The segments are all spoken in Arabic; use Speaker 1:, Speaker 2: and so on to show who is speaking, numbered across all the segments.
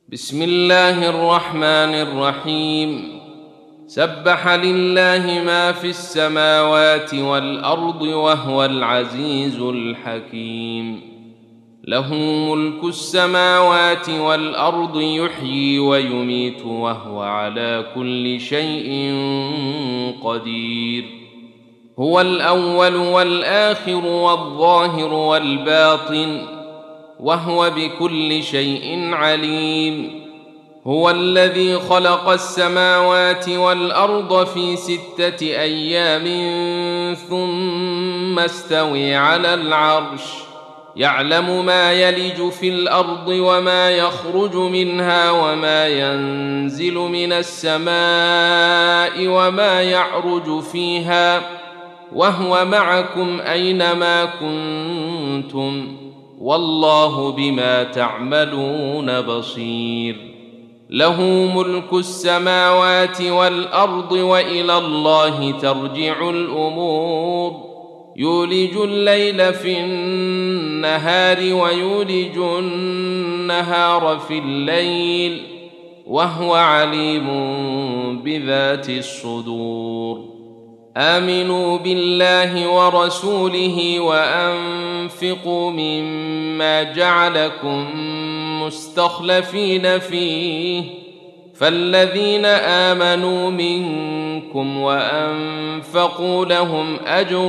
Speaker 1: بسم الله الرحمن الرحيم. سبح لله ما في السماوات والأرض وهو العزيز الحكيم. له ملك السماوات والأرض يحيي ويميت وهو على كل شيء قدير. هو الأول والآخر والظاهر والباطن وهو بكل شيء عليم. هو الذي خلق السماوات والأرض في 6 أيام ثم استوى على العرش، يعلم ما يلج في الأرض وما يخرج منها وما ينزل من السماء وما يعرج فيها، وهو معكم أينما كنتم، والله بما تعملون بصير. له ملك السماوات والأرض وإلى الله ترجع الأمور. يولج الليل في النهار ويولج النهار في الليل وهو عليم بذات الصدور. آمنوا بالله ورسوله وأنفقوا مما جعلكم مستخلفين فيه، فالذين آمنوا منكم وأنفقوا لهم أجر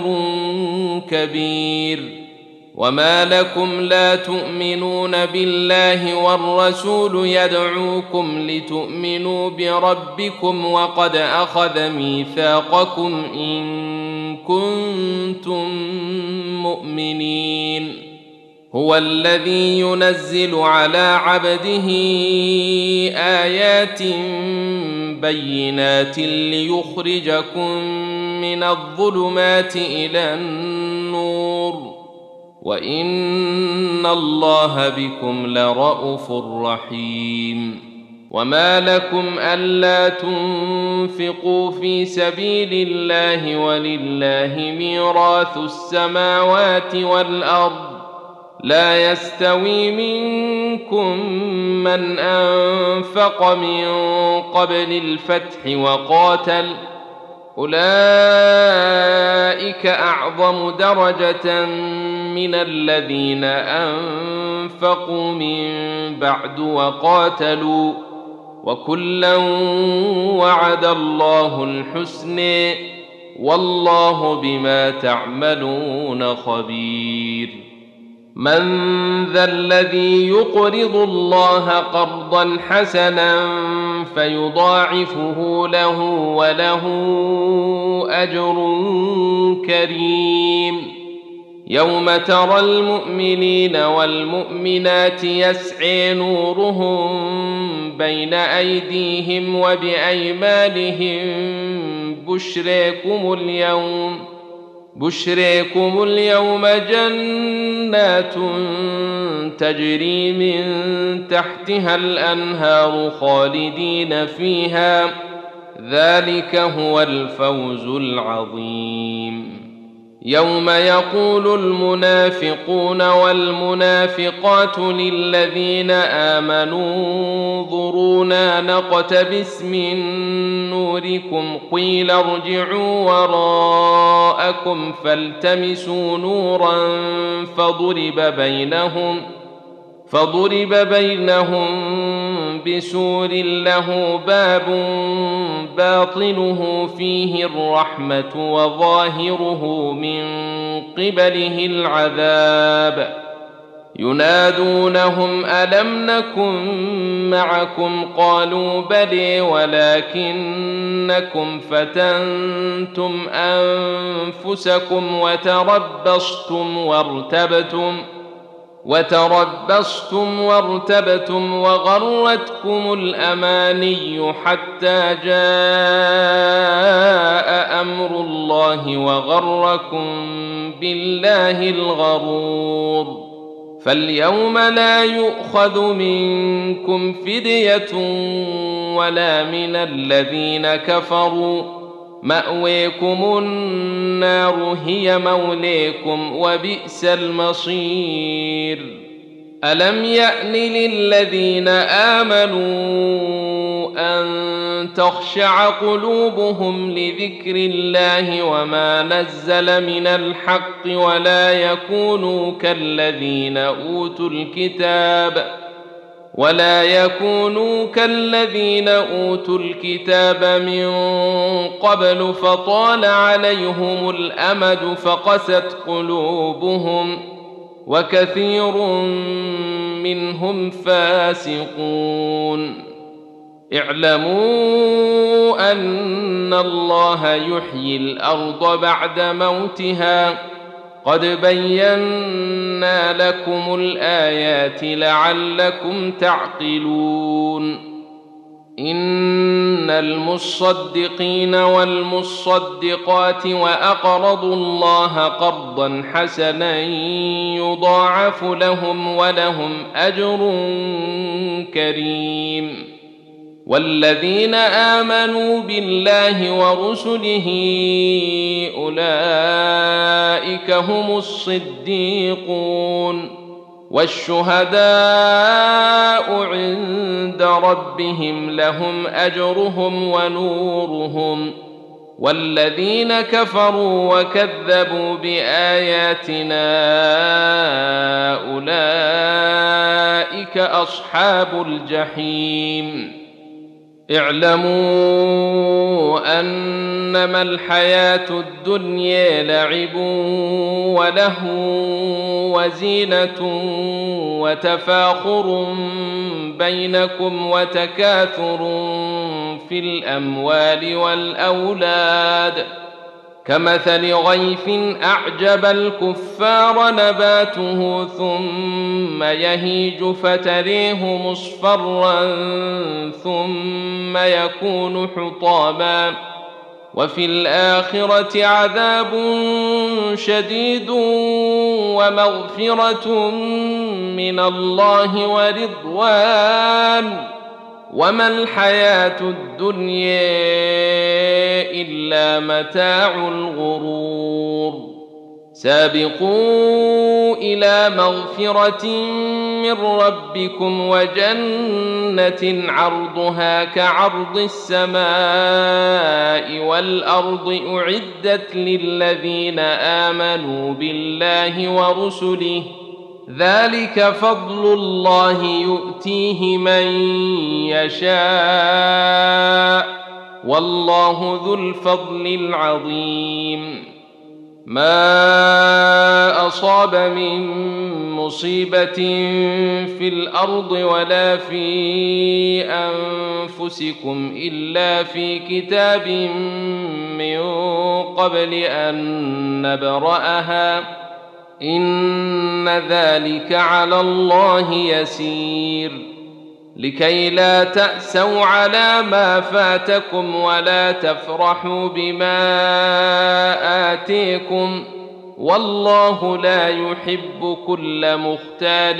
Speaker 1: كبير. وما لكم لا تؤمنون بالله والرسول يدعوكم لتؤمنوا بربكم وقد أخذ ميثاقكم إن كنتم مؤمنين. هو الذي ينزل على عبده آيات بينات ليخرجكم من الظلمات إلى النور، وإن الله بكم لرءوف رحيم. وما لكم ألا تنفقوا في سبيل الله ولله ميراث السماوات والأرض، لا يستوي منكم من أنفق من قبل الفتح وقاتل، أولئك أعظم درجة من الذين أنفقوا من بعد وقاتلوا، وكلا وعد الله الحسنى، والله بما تعملون خبير. من ذا الذي يقرض الله قرضا حسنا فيضاعفه له وله أجر كريم؟ يوم ترى المؤمنين والمؤمنات يسعى نورهم بين أيديهم وبأيمانهم بشريكم اليوم جنات تجري من تحتها الأنهار خالدين فيها، ذلك هو الفوز العظيم. يوم يقول المنافقون والمنافقات للذين آمنوا انظرونا نقتبس من نوركم قيل ارجعوا وراءكم فالتمسوا نورا فضرب بينهم بسور له باب باطنه فيه الرحمة وظاهره من قبله العذاب. ينادونهم ألم نكن معكم قالوا بلى ولكنكم فتنتم أنفسكم وتربصتم وارتبتم وغرتكم الأماني حتى جاء أمر الله وغركم بالله الغرور. فاليوم لا يؤخذ منكم فدية ولا من الذين كفروا، مأويكم النار هي موليكم وبئس المصير. ألم يأن للذين آمنوا أن تخشع قلوبهم لذكر الله وما نزل من الحق ولا يكونوا كالذين أوتوا الكتاب من قبل فطال عليهم الأمد فقست قلوبهم وكثير منهم فاسقون. اعلموا أن الله يحيي الأرض بعد موتها قد بينا لكم الآيات لعلكم تعقلون. إن المصدقين والمصدقات وأقرضوا الله قرضا حسنا يضاعف لهم ولهم أجر كريم. والذين آمنوا بالله ورسله أولئك هم الصديقون والشهداء عند ربهم لهم أجرهم ونورهم. والذين كفروا وكذبوا بآياتنا أولئك أصحاب الجحيم. اعلموا أنما الحياة الدنيا لعب ولهو وزينة وتفاخر بينكم وتكاثر في الأموال والأولاد كمثل غيث أعجب الكفار نباته ثم يهيج فتريه مصفرا ثم يكون حطاما وفي الآخرة عذاب شديد ومغفرة من الله ورضوان وما الحياة الدنيا إلا متاع الغرور. سابقوا إلى مغفرة من ربكم وجنة عرضها كعرض السماء والأرض أعدت للذين آمنوا بالله ورسله ذلك فضل الله يؤتيه من يشاء والله ذو الفضل العظيم. ما أصاب من مصيبة في الأرض ولا في أنفسكم إلا في كتاب من قبل أن نبرأها إن ذلك على الله يسير. لكي لا تأسوا على ما فاتكم ولا تفرحوا بما آتيكم والله لا يحب كل مختال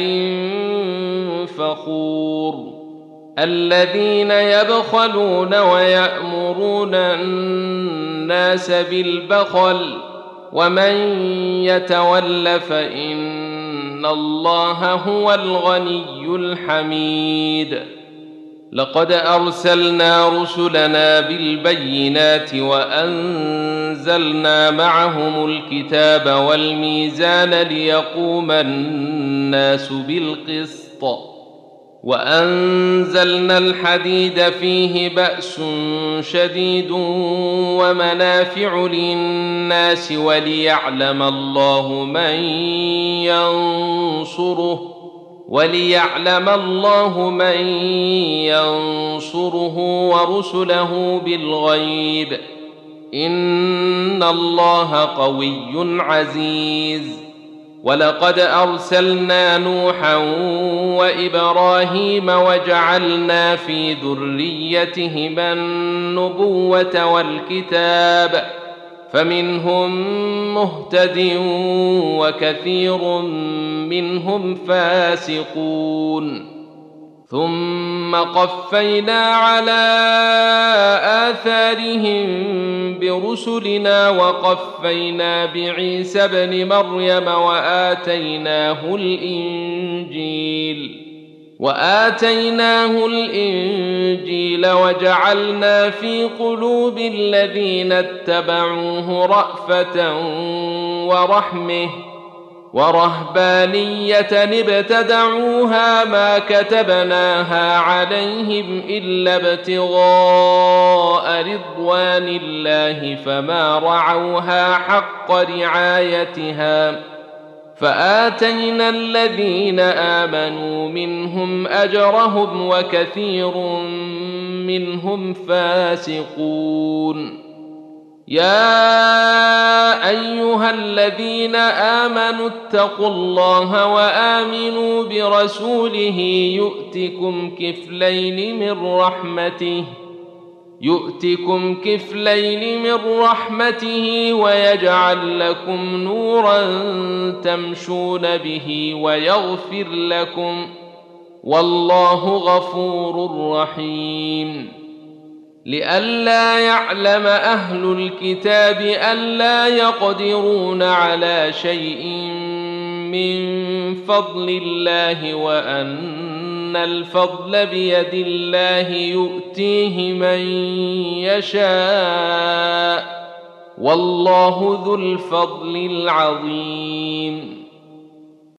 Speaker 1: فخور. الذين يبخلون ويأمرون الناس بالبخل ومن يتول فإن الله هو الغني الحميد. لقد أرسلنا رسلنا بالبينات وأنزلنا معهم الكتاب والميزان ليقوم الناس بالقسط وأنزلنا الحديد فيه بأس شديد ومنافع للناس وليعلم الله من ينصره ورسله بالغيب إن الله قوي عزيز. ولقد أرسلنا نوحا وإبراهيم وجعلنا في ذريتهما النبوة والكتاب فمنهم مهتد وكثير منهم فاسقون. ثم قفينا على آثارهم برسلنا وقفينا بعيسى ابن مريم وآتيناه الإنجيل الإنجيل وآتيناه الإنجيل وجعلنا في قلوب الذين اتبعوه رأفة ورحمة ورهبانية ابتدعوها ما كتبناها عليهم إلا ابتغاء رضوان الله فما رعوها حق رعايتها فآتينا الذين آمنوا منهم أجرهم وكثير منهم فاسقون يا أيها الذين آمنوا اتقوا الله وآمنوا برسوله يؤتكم كفلين من رحمته ويجعل لكم نورا تمشون به ويغفر لكم والله غفور رحيم لئلا يعلم أهل الكتاب ألا يقدرون على شيء من فضل الله وأن الفضل بيد الله يؤتيه من يشاء والله ذو الفضل العظيم